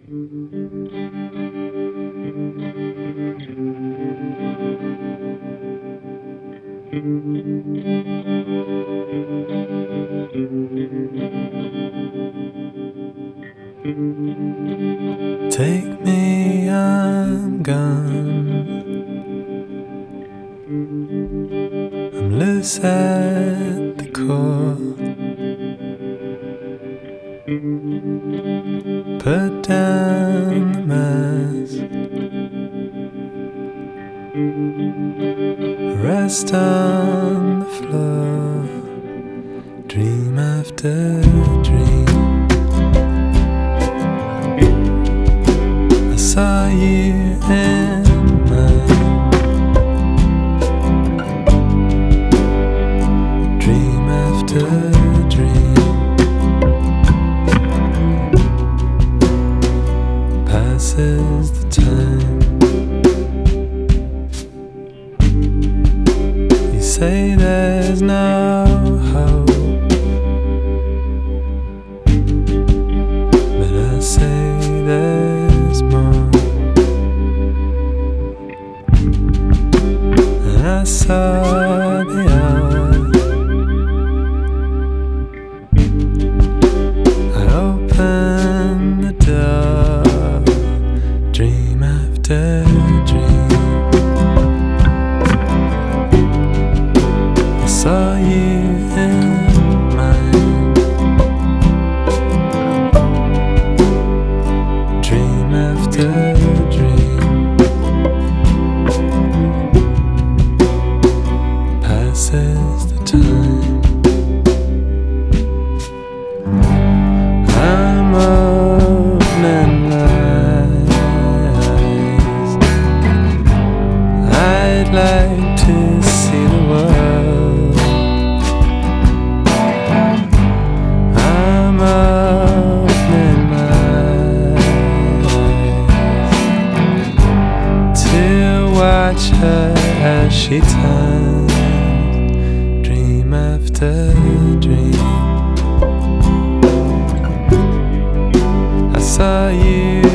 Take me, I'm gone. I'm loose at the core. Put down the mask. Rest on the floor. Dream after dream. I saw you in mine. Dream after dream. Passes the time. You say there's no hope, but I say there's more. And I saw the hour. I opened the door. Dream after dream. I saw you in mine. Dream after dream. Passes the time. I'm opening eyes. I'd like to see the world. I'm opening eyes to watch her as she turns. Dream after dream. I saw you